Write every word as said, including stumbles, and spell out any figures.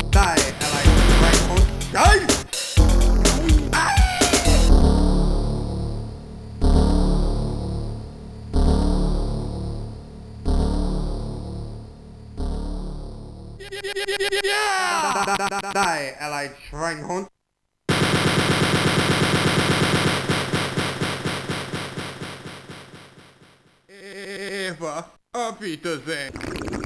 ได้อะไรไม่คนเฮ้ยได้อะไรช่วยคนเอฟอะอาปีเตอร์เซ